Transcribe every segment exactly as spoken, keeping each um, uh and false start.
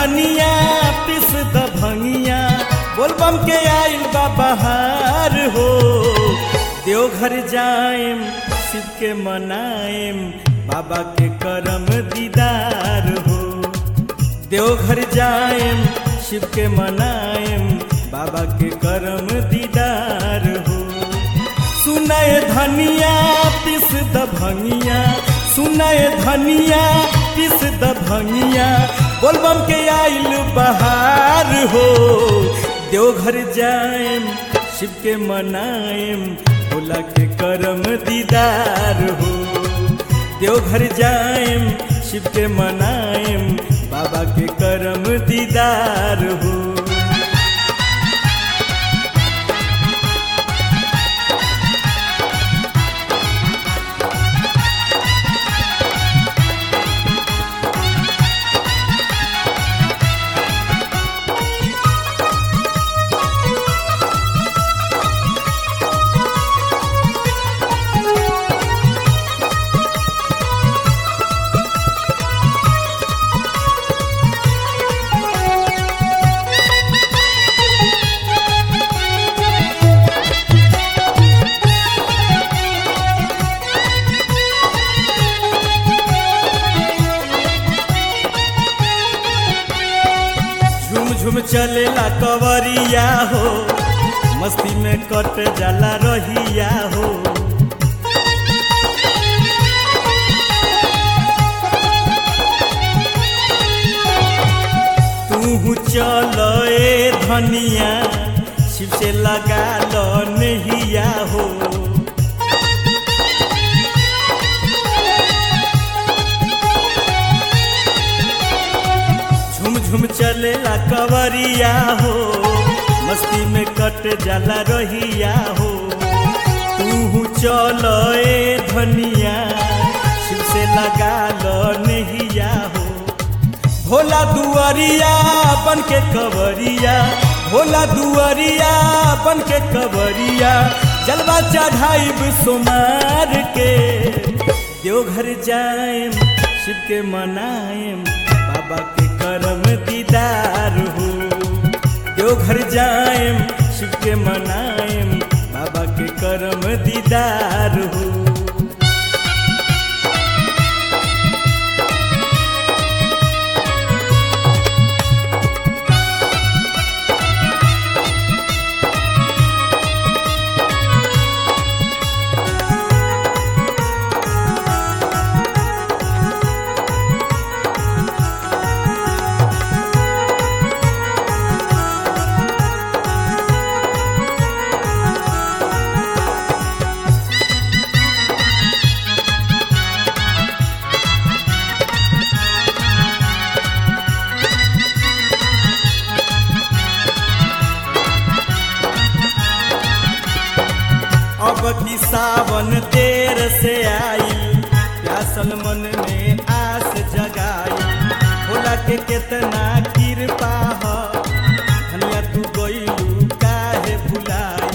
धनिया पिस द भंगिया बोलबम के आइल बा बहार हो। देवघर जाएम शिव के मनाएम बाबा के करम दीदार हो। देवघर जाएम शिव के मनाएम बाबा के करम दीदार हो। सुनाए धनिया पिस द भंगिया सुनाए धनिया पिस द भंगिया बोलबम के आइल बहार हो। देवघर जाएम शिव के मनाएम भोला के करम दीदार हो। देवघर जाएम शिव के मनाएम बाबा के करम दीदार हो। झुम चलेला कवरिया हो मस्ती में कट जाला रहिया हो। तू चल ए धनिया शिव से लगा लो नहिया हो। झुम चलेला कवरिया हो मस्ती में कट जाला रहिया हो। तू चल ए धनिया शिव से लगा लो नहिया हो। भोला दुआरिया बन के कवरिया भोला दुआरिया बन के कवरिया जलवा चढ़ाइब सोमार के। देवघर जाएम शिव के मनाएम बाबा के करम दीदार हो। देवघर जाएम शिव के मनाएम बाबा के करम दीदार हो। अब की सावन देर से आई प्यासल मन में आस जगाई। भोला के कितना कृपा हो धनिया तू गइलू काहे भुलाई।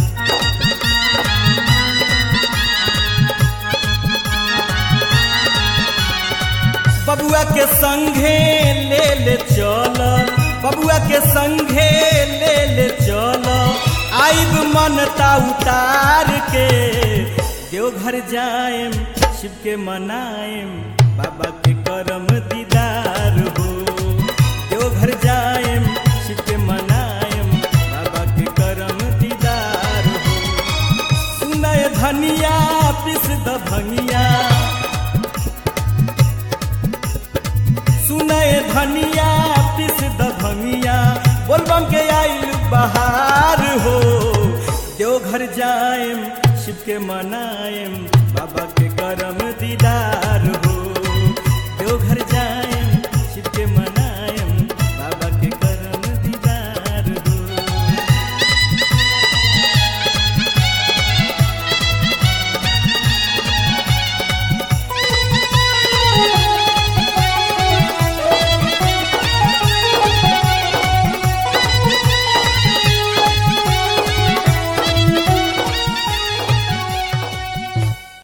बबुआ के संगे ले ले चल बबुआ के संगे ले ले चल आइब मनता उतार के। देवघर जाएम शिव के मनाएम बाबा के करम दीदार हो। देवघर जाएम शिव के मनाएम बाबा के करम दीदार हो। सुनाए धनिया पिस द भंगिया सुनाए धनिया पिस द भंगिया बोलबम के आइल बहार हो। देवघर जाएम शिव के मनाएम बाबा के करम दीदार हो। देवघर जाएम